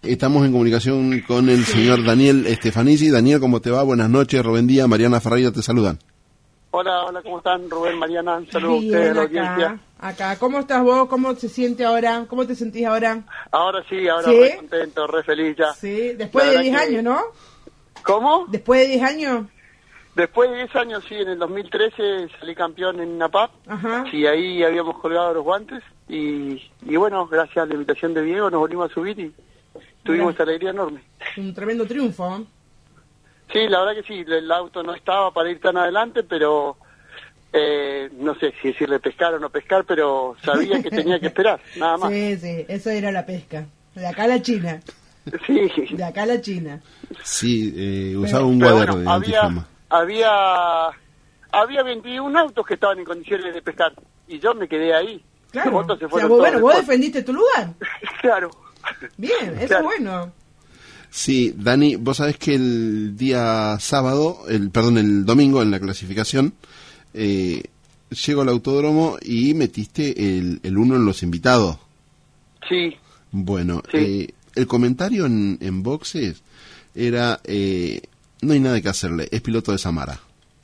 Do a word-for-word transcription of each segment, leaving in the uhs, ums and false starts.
Estamos en comunicación con el señor Daniel Stefanisi. Daniel, ¿cómo te va? Buenas noches. Rubén Díaz, Mariana Ferreira te saludan. Hola, hola, ¿cómo están? Rubén, Mariana, un saludo a ustedes, a la audiencia. Acá, ¿cómo estás vos? ¿Cómo se siente ahora? ¿Cómo te sentís ahora? Ahora sí, ahora ¿Sí? re contento, re feliz ya. Sí, después de diez años, ¿no? ¿Cómo? ¿Después de diez años? Después de diez años, sí, en el dos mil trece salí campeón en NAPAP. Ajá. Sí, ahí habíamos colgado los guantes y, y bueno, gracias a la invitación de Diego nos volvimos a subir y tuvimos esa alegría enorme. Un tremendo triunfo. Sí, la verdad que sí, el auto no estaba para ir tan adelante, pero eh, no sé si decirle pescar o no pescar, pero sabía que tenía que esperar, nada más. Sí, sí, eso era la pesca. De acá a la China. Sí. De acá a la China. Sí, eh, usaba pero, un pero guadero bueno, de había, antifama. había, había veintiún autos que estaban en condiciones de pescar y yo me quedé ahí. Claro, Los otros se o sea, fueron vos, todos bueno, vos después. defendiste tu lugar. Claro. Bien, eso Claro. es bueno. Sí, Dani, vos sabés que el día sábado, el perdón, el domingo en la clasificación, eh, llego al autódromo y metiste el, el uno en los invitados. Sí. Bueno, Sí. eh, el comentario en, en boxes era, eh, no hay nada que hacerle, es piloto de Samara.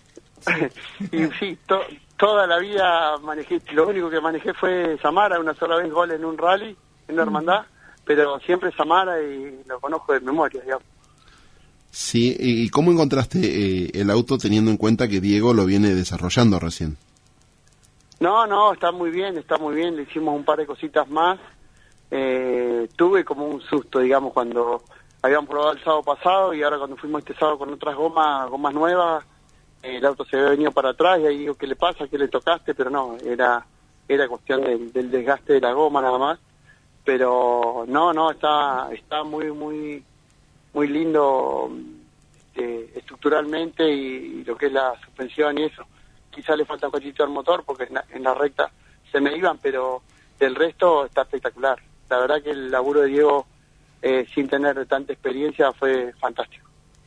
Y sí, to, toda la vida manejé, lo único que manejé fue Samara, una sola vez gol en un rally, en una hermandad, pero siempre Samara y lo conozco de memoria, digamos. Sí, ¿y cómo encontraste eh, el auto teniendo en cuenta que Diego lo viene desarrollando recién? No, no, está muy bien, está muy bien, le hicimos un par de cositas más. Eh, tuve como un susto, digamos, cuando habíamos probado el sábado pasado y ahora cuando fuimos este sábado con otras gomas, gomas nuevas, eh, el auto se había venido para atrás y ahí digo, ¿qué le pasa? ¿Qué le tocaste? Pero no, era era cuestión del, del desgaste de la goma nada más. Pero no, no, está está muy, muy, muy lindo este, estructuralmente y, y lo que es la suspensión y eso. Quizá le falta un cachito al motor porque en la, en la recta se me iban, pero del resto está espectacular. La verdad que el laburo de Diego, eh, sin tener tanta experiencia, fue fantástico.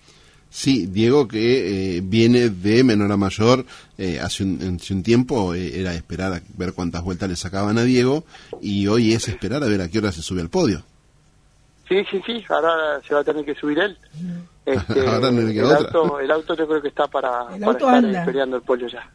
Sí, Diego que eh, viene de menor a mayor, eh, hace, un, hace un tiempo eh, era esperar a ver cuántas vueltas le sacaban a Diego y hoy es esperar a ver a qué hora se sube al podio. Sí, sí, sí, ahora se va a tener que subir él. Este, Ahora no le queda el, otra. auto, el auto yo creo que está para, El para auto estar anda. eh, peleando el pollo ya.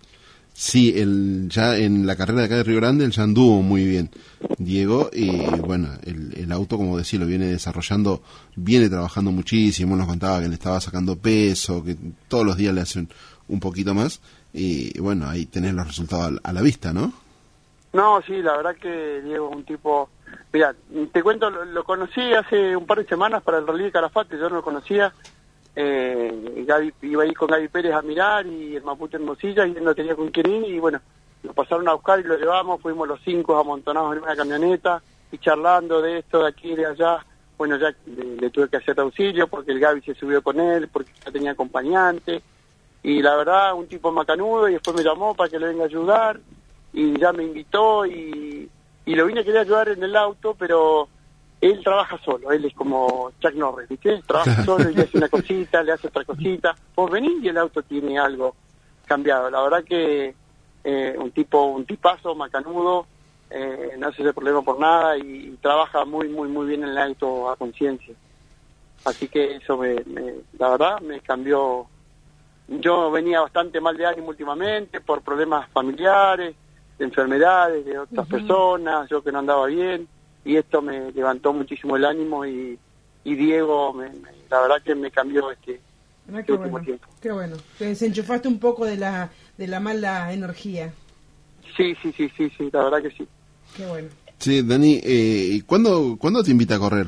Sí, el, ya en la carrera de acá de Río Grande él ya anduvo muy bien, Diego, y bueno, el, el auto, como decía, lo viene desarrollando, viene trabajando muchísimo, nos contaba que le estaba sacando peso, que todos los días le hacen un poquito más, y bueno, ahí tenés los resultados a la vista, ¿no? No, sí, la verdad que Diego es un tipo... Mira, te cuento, lo, lo conocí hace un par de semanas para el Rally de Calafate, yo no lo conocía. Eh, Gaby, iba a ir con Gaby Pérez a mirar y el Mapuche Hermosilla y él no tenía con quién ir y bueno, lo pasaron a buscar y lo llevamos, fuimos los cinco amontonados en una camioneta y charlando de esto, de aquí, de allá. Bueno, ya le, le tuve que hacer auxilio porque el Gaby se subió con él, porque ya tenía acompañante y la verdad, un tipo macanudo y después me llamó para que le venga a ayudar y ya me invitó y, y lo vine a querer ayudar en el auto, pero... Él trabaja solo, él es como Chuck Norris, ¿viste? Trabaja solo y le hace una cosita, le hace otra cosita. Vos venís y el auto tiene algo cambiado. La verdad que eh, un tipo, un tipazo macanudo, eh, no hace ese problema por nada y, y trabaja muy, muy, muy bien en el auto a conciencia. Así que eso, me, me, la verdad, me cambió. Yo venía bastante mal de ánimo últimamente por problemas familiares, de enfermedades, de otras uh-huh. personas, yo que no andaba bien. Y esto me levantó muchísimo el ánimo y, y Diego, me, me, la verdad que me cambió este, ah, este último bueno, tiempo. Qué bueno, te desenchufaste un poco de la de la mala energía. Sí, sí, sí, sí, sí, la verdad que sí. Qué bueno. Sí, Dani, eh, ¿cuándo, ¿cuándo te invita a correr?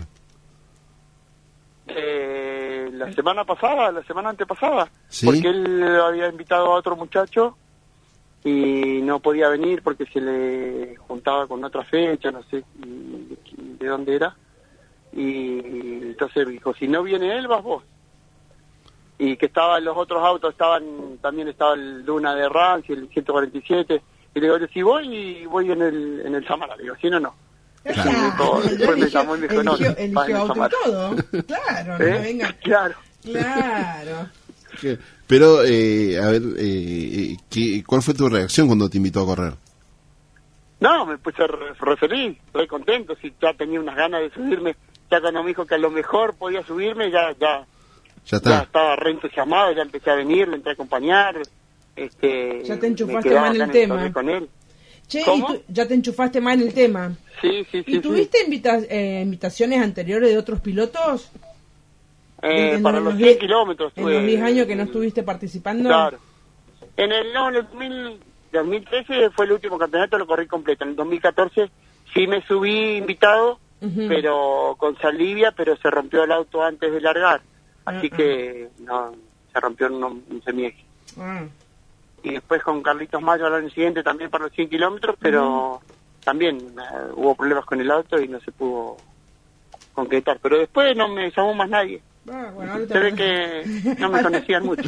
Eh, la semana pasada, la semana antepasada, ¿sí? Porque él había invitado a otro muchacho y no podía venir porque se le juntaba con otra fecha, no sé de dónde era, y entonces dijo, si no viene él, vas vos. Y que estaban los otros autos, estaban también estaba el Luna de Rance, el ciento cuarenta y siete, y le digo, si voy, voy en el en el Samara, le digo, si no, no. Claro. Y dijo, después me llamó y me dijo, no, eligió, vas en eligió el auto y Samara. todo, claro, no ¿Eh? venga. Claro. Claro. Pero, eh, a ver, eh, ¿qué, ¿cuál fue tu reacción cuando te invitó a correr? No, me puse re, re feliz, re contento, si ya tenía unas ganas de subirme, ya cuando me dijo que a lo mejor podía subirme, ya ya, Ya está. ya estaba re entusiasmado, ya empecé a venir, le entré a acompañar. Este, Ya te me enchufaste quedaba más en acá el tema. torneo con él. Che, ¿Cómo? ¿y tú, ya te enchufaste más en el tema? Sí, sí, sí. ¿Y tuviste sí. invita eh, invitaciones anteriores de otros pilotos? Eh, En- para en los diez- cien kilómetros. En tuve- los diez años que no estuviste participando. Claro. En el, no, en el dos mil, dos mil trece fue el último campeonato, lo corrí completo. En el dos mil catorce sí me subí invitado, Ujú. pero con Salivia, pero se rompió el auto antes de largar. Así Ah, que no, se rompió en un, un semieje. Ah. Y después con Carlitos Mayo al año siguiente también para los cien kilómetros, pero también eh, hubo problemas con el auto y no se pudo concretar. Pero después no me llamó más nadie. Ah, bueno, ahora te Se ve que no me conocían mucho.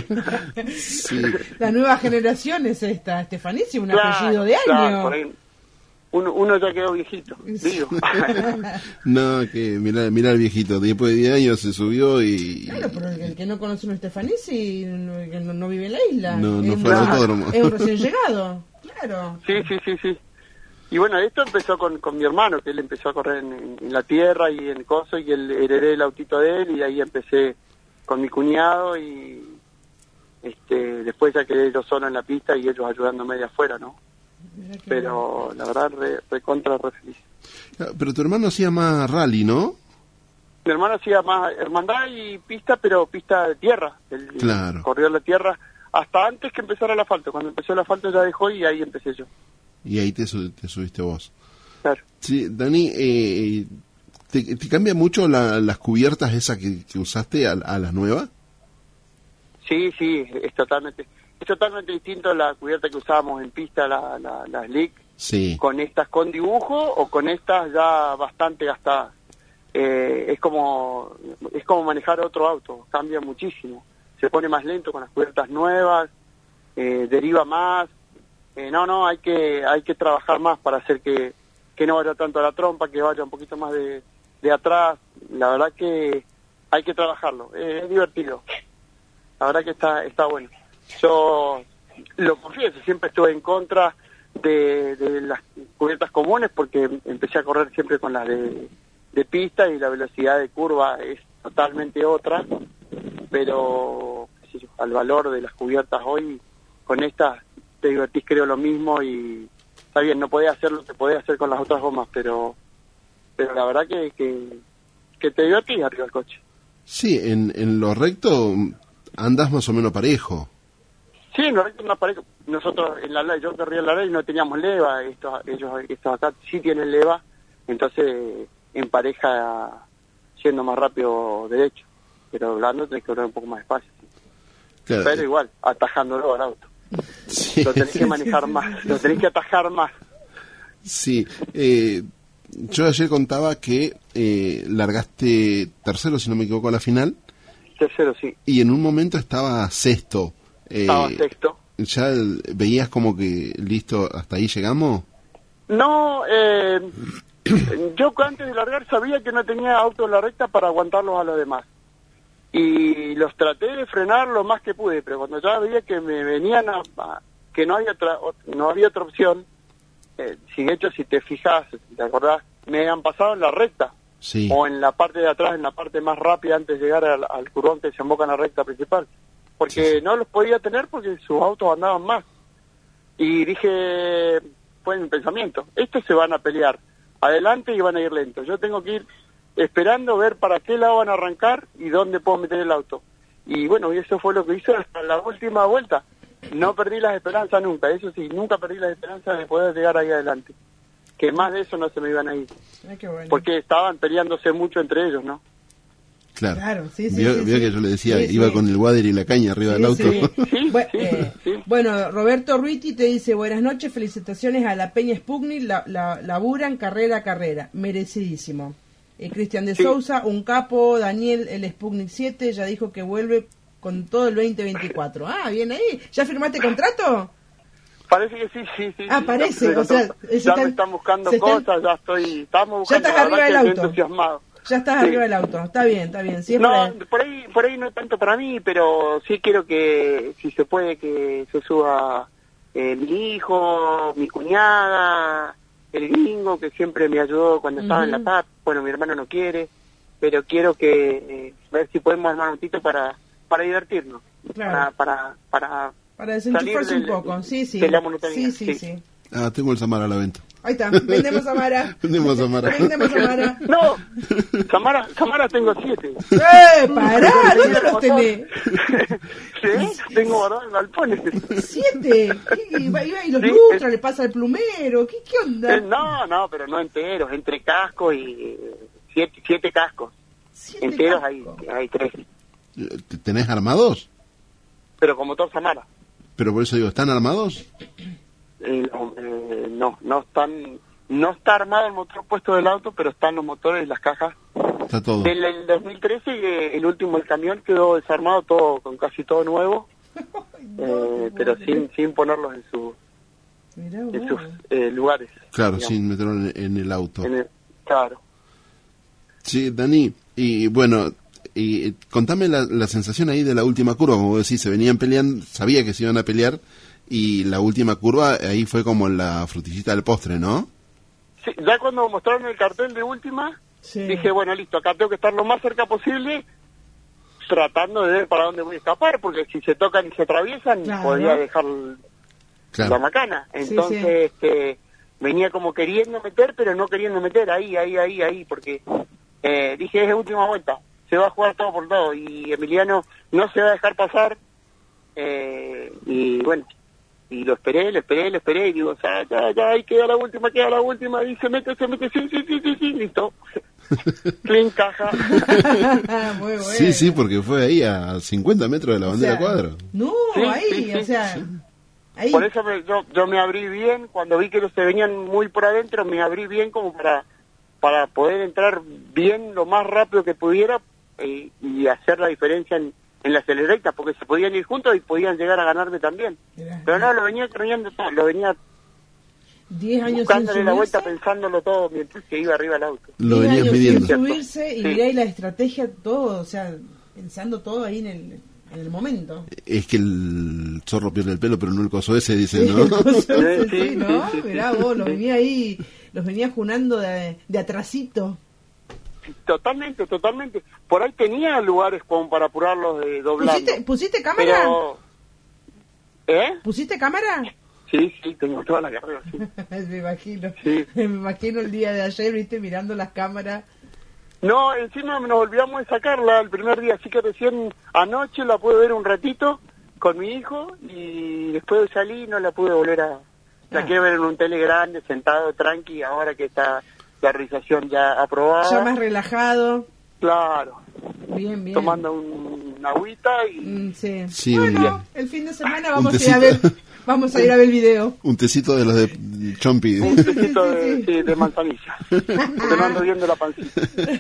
Sí. La nueva generación es esta, Estefanísimo, un Claro, apellido de claro, año. por ahí. Uno, uno ya quedó viejito, vivo. No, que mira, mira al viejito, después de diez años se subió y... Claro, pero el, el que no conoce un Estefanisi no, que no, no vive en la isla. No, no es, fue al un, autódromo. es un recién llegado. Claro. Sí, sí, sí, sí. Y bueno, esto empezó con, con mi hermano, que él empezó a correr en, en- en la tierra y en coso, y él heredé el autito de él, y ahí empecé con mi cuñado, y este después ya quedé yo solo en la pista y ellos ayudándome de afuera, ¿no? Mirá que Pero la verdad, re, re contra, re feliz. Ah, pero tu hermano hacía más rally, ¿no? Mi hermano hacía más hermandad y pista, pero pista de tierra. Él Claro. corrió la tierra hasta antes que empezara el asfalto. Cuando empezó el asfalto ya dejó y ahí empecé yo. Y ahí te, su- te subiste vos. Claro. Sí, Dani, eh, ¿te, te cambia mucho la- las cubiertas esas que, que usaste a, a las nuevas? Sí, sí, es totalmente, es totalmente distinto a la cubierta que usábamos en pista, la, la, la Slick, Sí. con estas con dibujo o con estas ya bastante gastadas. Eh, es como es como manejar otro auto, cambia muchísimo. Se pone más lento con las cubiertas nuevas, eh, deriva más. Eh, no, no, hay que hay que trabajar más para hacer que, que no vaya tanto a la trompa, que vaya un poquito más de, de atrás. La verdad que hay que trabajarlo, eh, es divertido. La verdad que está está bueno. Yo lo confieso, siempre estuve en contra de, de las cubiertas comunes porque empecé a correr siempre con las de, de pista y la velocidad de curva es totalmente otra, pero qué sé yo, al valor de las cubiertas hoy, con estas te divertís creo lo mismo y está bien, no podés hacer lo que podés hacer con las otras gomas, pero pero la verdad que, que, que te divertís arriba del coche. Sí, en, en lo recto andas más o menos parejo. Sí, no, una pareja. Nosotros en la ley, yo corría en la ley y no teníamos leva, estos, ellos estos acá sí tienen leva, entonces en pareja siendo más rápido derecho, pero hablando tenés que correr un poco más despacio. Claro, Pero igual, atajándolo al auto. sí, Lo tenés que manejar más, lo tenés que atajar más. sí. Eh, yo ayer contaba que eh, largaste tercero, si no me equivoco, a la final, Tercero, sí. y en un momento estaba sexto. Eh, Estaba sexto. ¿Ya el- veías como que listo, hasta ahí llegamos? No, eh, yo antes de largar sabía que no tenía auto en la recta para aguantarlos a los demás. Y los traté de frenar lo más que pude, pero cuando ya veía que me venían a, a- que no había otra, no había otra opción, eh, si de hecho si te fijas, si te acordás, me han pasado en la recta, Sí. o en la parte de atrás, en la parte más rápida antes de llegar al, al curvón que se emboca en la recta principal, porque Sí, sí. no los podía tener porque sus autos andaban más. Y dije, fue mi pensamiento, estos se van a pelear adelante y van a ir lentos. Yo tengo que ir esperando ver para qué lado van a arrancar y dónde puedo meter el auto. Y bueno, y eso fue lo que hice hasta la última vuelta. No perdí las esperanzas nunca, eso sí, nunca perdí las esperanzas de poder llegar ahí adelante. Que más de eso no se me iban a ir, Ay, qué bueno. porque estaban peleándose mucho entre ellos, ¿no? Claro. Claro, sí, sí, Vio, sí, vio sí. que yo le decía, Sí, iba sí. con el wader y la caña arriba Sí, del auto. sí. Sí, Bu- sí, eh, sí. Bueno, Roberto Ruiti te dice, buenas noches, felicitaciones a la Peña Sputnik, la, la, laburan carrera a carrera, merecidísimo. Eh, Cristian de Sí. Sousa, un capo, Daniel, el Sputnik siete, ya dijo que vuelve con todo el veinte veinticuatro. Ah, bien ahí. ¿Ya firmaste contrato? Parece que sí, sí, sí. Ah, sí, parece, ya, o sea, ya se están- me están buscando se están- cosas, ya estoy, estamos buscando, estás la arriba verdad del que estoy auto. entusiasmado. Ya estás Sí. arriba del auto. Está bien, está bien. Siempre... No, por ahí, por ahí no tanto para mí, pero sí quiero que, si se puede, que se suba eh, mi hijo, mi cuñada, el gringo, que siempre me ayudó cuando estaba en la Ujú. T A P. bueno, mi hermano no quiere, pero quiero que eh, ver si podemos armar un autito para para divertirnos, Claro. para para para, Para desenchufarse salir un del- poco, sí, sí. de la monotonía, Sí, sí, sí. sí. Ah, tengo el Samara a la venta. Ahí está, vendemos a Mara. Vendemos a Mara. Vendemos a Mara. No, Samara, Samara tengo siete. ¡Eh, pará! ¿Dónde los tenés? Sí, tengo guardado en galpones. ¡Siete! ¿Qué- Iba, iba y los Sí, lustra, es- le pasa al plumero. ¿Qué, qué onda? Eh, No, no, pero no enteros, entre cascos y eh, siete, siete cascos. Siete Enteros hay, cascos. hay tres. ¿T- ¿Tenés armados? Pero como motor Samara. Pero por eso digo, ¿están armados? Eh, no, eh, no, no están, no está armado el motor puesto del auto, pero están los motores y las cajas. Está todo. Del el dos mil trece, eh, el último, el camión quedó desarmado, todo con casi todo nuevo, eh, pero sin sin ponerlos en, su, Mirá en vos. sus eh, lugares. Claro, digamos. sin meterlo en, en el auto. En el- claro. Sí, Dani, y bueno, y contame la, la sensación ahí de la última curva, como vos decís, se venían peleando, sabía que se iban a pelear, y la última curva ahí fue como la frutillita del postre, ¿no? Sí, ya cuando mostraron el cartel de última, Sí. dije, bueno, listo, acá tengo que estar lo más cerca posible, tratando de ver para dónde voy a escapar, porque si se tocan y se atraviesan, Claro. podría dejar la Claro. macana. Sí, Entonces, sí. este, venía como queriendo meter, pero no queriendo meter, ahí, ahí, ahí, ahí, porque eh, dije, es la última vuelta, se va a jugar todo por todo, y Emiliano no se va a dejar pasar, eh, y bueno, y lo esperé, lo esperé, lo esperé, y digo, ya, ya, ya, ahí queda la última, queda la última, y se mete, se mete, sí, sí, sí, sí, sí, listo. Clean caja. Muy bueno. Sí, sí, porque fue ahí a cincuenta metros de la O bandera sea, cuadro. No, Sí, ahí, sí, sí. o sea, ahí. Por eso me- yo, yo me abrí bien, cuando vi que los se venían muy por adentro, me abrí bien como para para poder entrar bien lo más rápido que pudiera eh, y hacer la diferencia en, en la acelerecta, porque se podían ir juntos y podían llegar a ganarme también. Mirá. Pero no, lo venía corriendo todo, lo venía diez años sin buscándole la vuelta, subirse. pensándolo todo mientras que iba arriba el auto. Lo diez venías años midiendo. sin subirse y Sí. mirá ahí la estrategia, todo, o sea, pensando todo ahí en el, en el momento. Es que el zorro pierde el pelo, pero no el coso ese, dice, ¿no? Cosas así, Sí, ¿no? sí, sí, sí. Mirá vos, los venía ahí, los venía junando de, de atrasito. Totalmente, totalmente. Por ahí tenía lugares como para apurarlos de doblando. ¿Pusiste, ¿Pusiste cámara? Pero... ¿Eh? ¿Pusiste cámara? Sí, sí, tengo toda la carrera, sí. Me imagino. Sí. Me imagino el día de ayer, viste, mirando las cámaras. No, encima nos olvidamos de sacarla el primer día, así que recién anoche la pude ver un ratito con mi hijo y después de salir no la pude volver a... La Ah. quiero ver en un tele grande, sentado, tranqui, ahora que está la realización ya aprobada. Ya más relajado. Claro, Bien, bien. tomando un, una agüita y... Mm, sí. Sí, bueno, un- el fin de semana un vamos a ir a ver, tecito. vamos a ir a ver el video. Un tecito de los de Chompi. Un tecito Sí, de, sí. sí, de manzanilla, porque no ando viendo la pancita.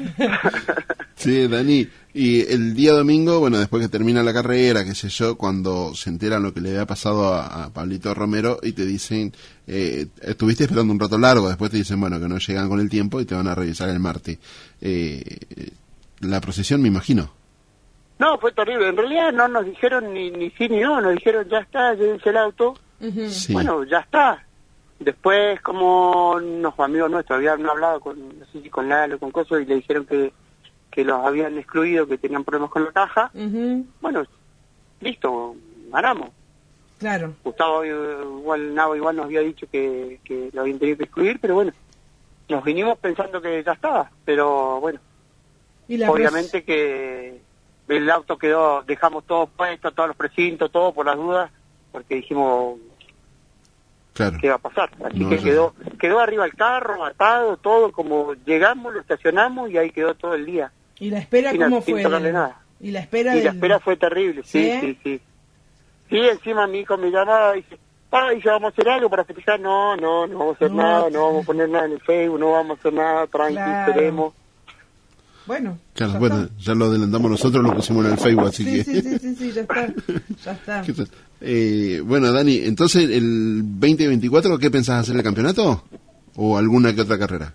Sí, Dani. Y el día domingo, bueno, después que termina la carrera, qué sé yo, cuando se enteran lo que le había pasado a, a Pablito Romero y te dicen, eh, estuviste esperando un rato largo, después te dicen, bueno, que no llegan con el tiempo y te van a revisar el martes. Eh, la procesión, me imagino. No, fue terrible. En realidad no nos dijeron ni, ni sí ni no, nos dijeron ya está, llévense el auto. Ujú. Sí. Bueno, ya está. Después, como unos amigos nuestros habían hablado con, no sé si con Lalo, con Coso, y le dijeron que, que los habían excluido, que tenían problemas con la caja, Ujú. bueno, listo, ganamos. Claro. Gustavo, eh, igual, Navo igual nos había dicho que, que lo habían tenido que excluir, pero bueno, nos vinimos pensando que ya estaba, pero bueno, Y la obviamente que el auto quedó, dejamos todo puesto, todos los precintos, todo por las dudas, porque dijimos Claro. qué va a pasar. Así No, que ya. quedó quedó arriba el carro, atado, todo, como llegamos, lo estacionamos y ahí quedó todo el día. ¿Y la espera sin- cómo sin fue? tocarle nada. Y la espera Y la del- espera fue terrible, sí, ¿Sí? sí, sí. Sí, encima mi hijo me llamaba y dice, ah, y ya vamos a hacer algo para festejar. No, no, no vamos a hacer No. nada, no vamos a poner nada en el Facebook, no vamos a hacer nada, tranqui, Claro. esperemos. Bueno, Claro, ya bueno, está. ya lo adelantamos nosotros, lo pusimos en el Facebook, así Sí, que... sí, sí, sí, sí, ya está. Ya está. ¿Qué tal? Eh, bueno, Dani, entonces el veinte veinticuatro, ¿qué pensás hacer el campeonato? ¿O alguna que otra carrera?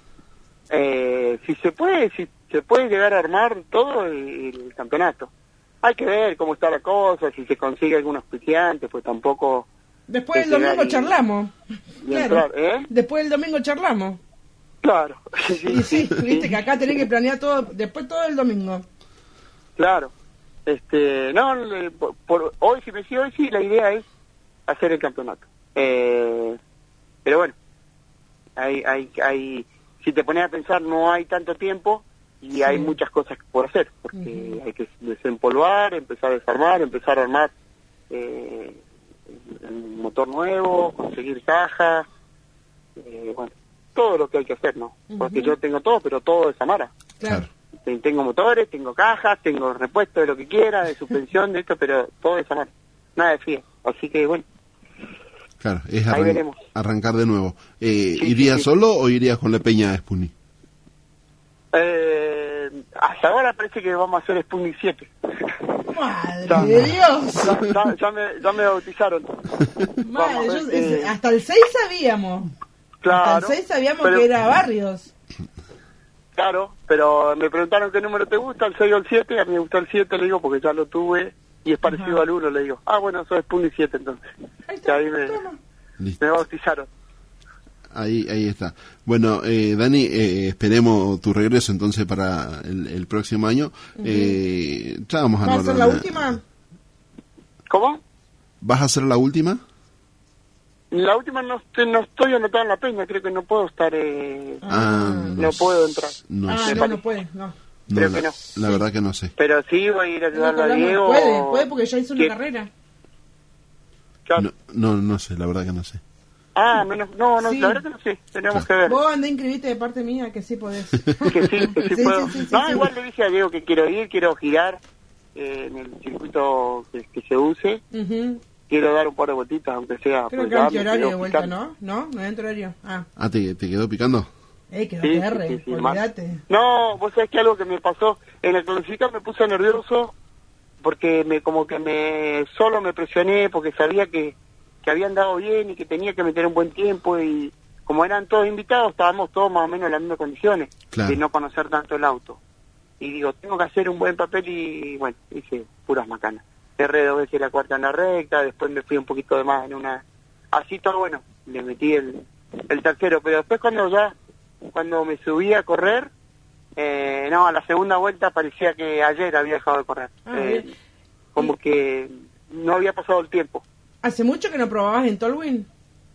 Eh, si se puede, si se puede llegar a armar todo el, el campeonato. Hay que ver cómo está la cosa, si se consigue algún auspiciante, pues tampoco... Después del Hay que domingo llegar y- charlamos. y Claro. entrar, ¿eh? Después del domingo charlamos. Claro. Sí, sí, sí, viste que acá tenés que planear todo, después todo el domingo. Claro. Este, no, por, por hoy, si me sigo hoy, sí, la idea es hacer el campeonato. Eh, pero bueno, hay, hay, hay, si te pones a pensar, no hay tanto tiempo y sí. hay muchas cosas por hacer, porque uh-huh. hay que desempolvar, empezar a desarmar, empezar a armar eh, un motor nuevo, conseguir cajas, eh, bueno, todo lo que hay que hacer, ¿no? Uh-huh. Porque yo tengo todo, pero todo de Samara. Claro. Tengo motores, tengo cajas, tengo repuesto de lo que quiera, de suspensión, de esto, pero todo de Samara. Nada de F I A. Así que, bueno. Claro, es arran- arrancar de nuevo. Eh, sí, ¿Irías sí, sí. solo o irías con la Peña Sputnik? Eh, hasta ahora parece que vamos a hacer Sputnik siete. ¡Madre ya, de Dios! Ya, ya, ya, me, ya me bautizaron. Madre, yo, eh, hasta el seis sabíamos. Claro. Hasta el seis sabíamos pero, que era Barrios. Claro, pero me preguntaron qué número te gusta, el seis o el siete, a mí me gusta el siete, le digo, porque ya lo tuve, y es parecido Ajá. al uno, le digo. Ah, bueno, soy Sputnik siete entonces. Ahí está, y ahí me, me bautizaron. Ahí, ahí está. Bueno, eh, Dani, eh, esperemos tu regreso entonces para el, el próximo año. Uh-huh. Eh, ya vamos a ¿Vas a hacer la última? ¿Cómo? ¿Vas a hacer la última? La última no estoy, no estoy anotado en la Peña, creo que no puedo estar, eh, ah, no, no puedo entrar. No, ah, sé. no, no puede, no. Creo no, que no. La verdad que no sé. Pero sí voy a ir a ayudarle a Diego. Puede, puede porque ya hizo una ¿Qué? carrera. Claro. No, no, no sé, la verdad que no sé. Ah, menos, no, no, sí. la verdad que no sé, tenemos claro. que ver. Vos andá inscribiste de parte mía que sí podés. Que sí, que sí, sí puedo. Sí, sí, sí, no, sí, igual sí. le dije a Diego que quiero ir, quiero girar eh, en el circuito que, que se use. Uh-huh. Quiero dar un par de vueltitas, aunque sea... Creo que hay horario de vuelta, picando. ¿no? ¿No? ¿No hay horario? Ah, ah ¿te, te quedó picando? Eh, quedó sí, P R, sí, sí, olvídate. No, vos sabés que algo que me pasó, en el clasificar me puse nervioso porque me como que me solo me presioné porque sabía que, que habían dado bien y que tenía que meter un buen tiempo y como eran todos invitados estábamos todos más o menos en las mismas condiciones claro. de no conocer tanto el auto. Y digo, tengo que hacer un buen papel y bueno, hice puras macanas. Cerré dos veces la cuarta en la recta, después me fui un poquito de más en una... Así todo bueno, le metí el, el tercero, pero después cuando ya, cuando me subí a correr, eh, no, a la segunda vuelta parecía que ayer había dejado de correr. Ah, eh, como y... que no había pasado el tiempo. ¿Hace mucho que no probabas en Tolwyn?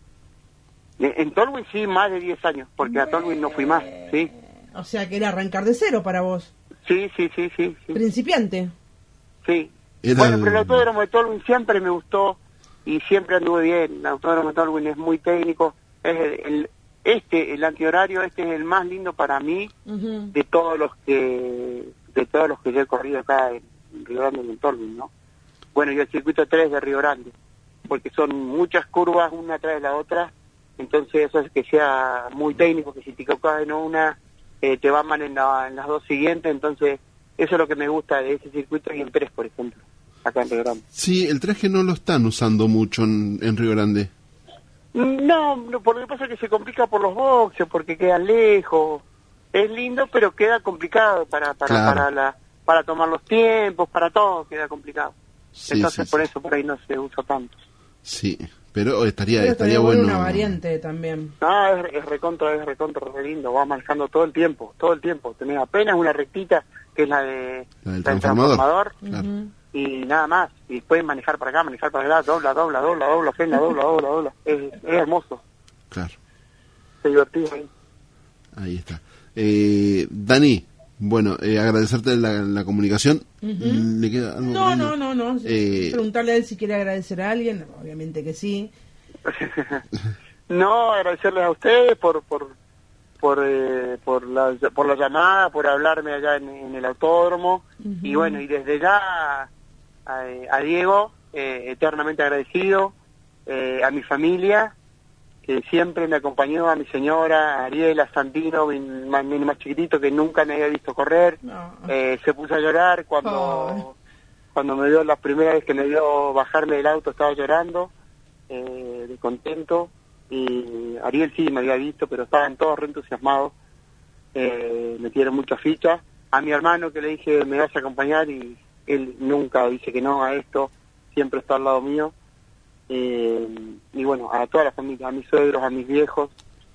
En, en Tolwyn sí, más de diez años, porque a Tolwyn no fui más, sí. O sea que era arrancar de cero para vos. Sí, sí, sí, sí. sí. Principiante. Sí. Era bueno, el... pero el autódromo de Tolwyn siempre me gustó y siempre anduve bien. El autódromo de Tolwyn es muy técnico. Es el, el, este, el antihorario, este es el más lindo para mí uh-huh. de todos los que de todos los que yo he corrido acá en Río Grande y en Tolwyn, ¿no? Bueno, y el circuito tres de Río Grande, porque son muchas curvas una tras de la otra, entonces eso es que sea muy técnico, que si te equivocas en una, eh, te va mal en, la, en las dos siguientes, entonces eso es lo que me gusta de ese circuito y el tres, por ejemplo. Acá en Río Grande. Sí, el traje no lo están usando mucho en, en Río Grande. No, no, por lo que pasa es que se complica por los boxes, porque quedan lejos. Es lindo, pero queda complicado para para claro. para la para tomar los tiempos, para todo queda complicado. Sí, Entonces sí, por sí. eso por ahí no se usa tanto. Sí, pero estaría pero estaría bueno bueno una variante también. No, es, es recontra, es recontra, re lindo. Vas manejando todo el tiempo, todo el tiempo. Tenés apenas una rectita que es la de la del la transformador. transformador. Claro. Uh-huh. Y nada más, y pueden manejar para acá, manejar para allá, dobla, dobla, dobla, dobla, frena, dobla, dobla, dobla. Es, es hermoso. Claro. Se divertido ahí. Ahí está. Eh, Dani, bueno, eh, agradecerte la, la comunicación. Uh-huh. ¿Le queda algo? No, no, no, no. Eh, Preguntarle a él si quiere agradecer a alguien, obviamente que sí. No, agradecerles a ustedes por por por eh, por la por la llamada, por hablarme allá en, en el autódromo. Uh-huh. Y bueno, y desde ya a, a Diego eh, eternamente agradecido, eh, a mi familia que siempre me acompañó, a mi señora, a Ariel, a Santino, mi más, mi más chiquitito que nunca me había visto correr. No. Eh, se puso a llorar cuando oh. cuando me dio la primera vez que me vio bajarme del auto, estaba llorando eh, de contento. Y Ariel sí me había visto, pero estaban todos re entusiasmados, eh, metieron muchas fichas. A mi hermano que le dije me vas a acompañar y él nunca dice que no a esto, siempre está al lado mío. Eh, y bueno, a toda la familia, a mis suegros, a mis viejos,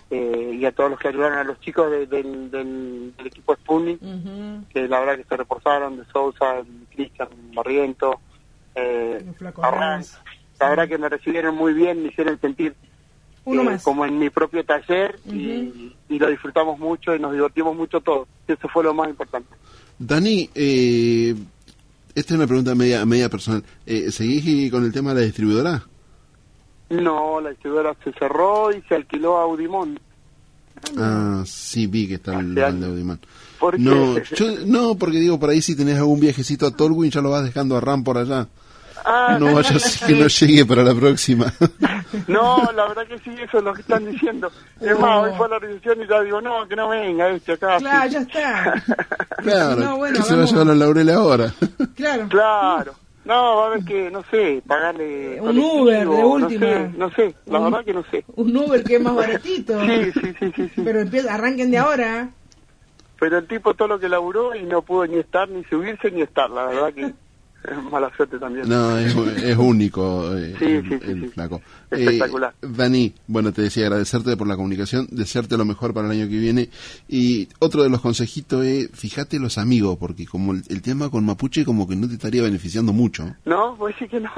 eh, y a todos los que ayudaron, a los chicos de, del, del, del equipo Sputnik, Ujú. que la verdad que se reforzaron, de Sousa, Cristian Barriento, eh, El Flaco Arranz. Arranz. La verdad que me recibieron muy bien, me hicieron sentir Uno eh, más. como en mi propio taller, Ujú. y, y lo disfrutamos mucho y nos divertimos mucho todos. Eso fue lo más importante. Dani, eh, esta es una pregunta media, media personal. Eh, ¿Seguís con el tema de la distribuidora? No, la distribuidora se cerró y se alquiló a Audimon. Ah, sí, vi que está el Hace local años. de Audimán. ¿Por qué? No, yo, no, porque digo, por ahí si tenés algún viajecito a Tolwyn ya lo vas dejando a Ram por allá. Ah, No vaya a ser que no llegue para la próxima. no, la verdad que sí, eso es lo que están diciendo. Es más, hoy fue a la recepción y ya digo, no, que no venga este acá. Claro, sí. ya está. Claro, No, bueno, que se va a vamos. llevar los laureles ahora. Claro. Claro. No, va a haber que, no sé, pagarle... Un Uber, de última. No sé, no sé, la Un- verdad que no sé. Un Uber que es más baratito. Sí, sí, sí, sí, sí. Pero empieza, arranquen de ahora. Pero el tipo todo lo que laburó y no pudo ni estar, ni subirse, ni estar. La verdad que es mala suerte también. No, es, es único eh, Sí, el, sí, sí, el sí. flaco. Espectacular. Eh, Dani, bueno, te decía agradecerte por la comunicación, desearte lo mejor para el año que viene. Y otro de los consejitos es, fíjate los amigos, porque como el, el tema con Mapuche como que no te estaría beneficiando mucho. No, pues sí que no.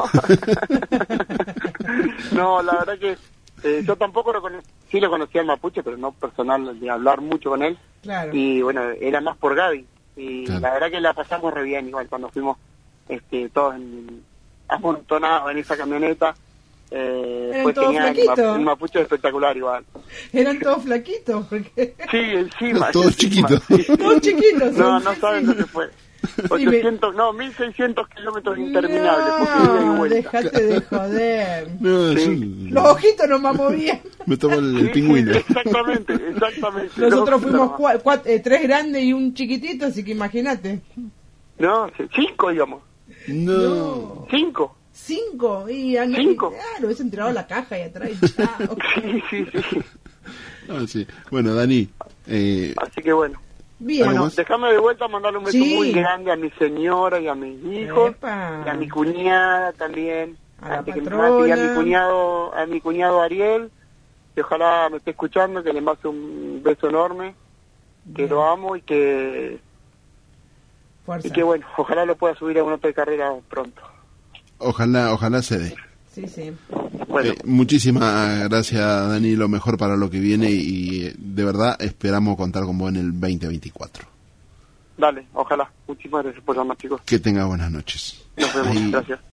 No, la verdad que eh, yo tampoco lo conocí, sí lo conocía al Mapuche, pero no personal, de hablar mucho con él. Claro. Y bueno, era más por Gaby. Y Claro. la verdad que la pasamos re bien igual cuando fuimos este, todos en- amontonados en esa camioneta. Eh, Eran fue todos genial, flaquitos. Ma- un Mapuche espectacular igual. Eran todos flaquitos, porque Sí, encima. Todos encima, chiquitos. sí. todos chiquitos. No, son. no saben lo que fue. ochocientos, no, mil seiscientos kilómetros interminables, porque ida y No, vuelta. dejate de joder. No, Sí. yo- Los ojitos nomás movían. me tomo el, el Sí, pingüino. sí, exactamente, exactamente. Nosotros No, fuimos no, cua- cua- eh, tres grandes y un chiquitito, así que imagínate. No, sí, cinco, digamos. No. Cinco. Cinco. Y ah, no, Cinco. Claro, hubiese entrado la caja y atrás. y chao. Sí, sí, sí. Ah, sí. Bueno, Dani, eh, Así que bueno. Bien. ¿Algo Bueno, más? déjame de vuelta mandarle un beso Sí. muy grande a mi señora y a mis hijos. Epa. Y a mi cuñada también. A la Antes que me patrona. mate, y a mi cuñado, a mi cuñado Ariel, que ojalá me esté escuchando, que le mande un beso enorme, que Bien. lo amo y que Fuerza. y que bueno, ojalá lo pueda subir a una otra carrera pronto. ojalá, ojalá se dé. Sí, sí. Bueno, Eh, muchísimas gracias, Dani, lo mejor para lo que viene y, y, de verdad esperamos contar con vos en el veinte veinticuatro. dale, ojalá. Muchísimas gracias por llamar, chicos. Que tenga buenas noches. Nos vemos, Ahí- gracias.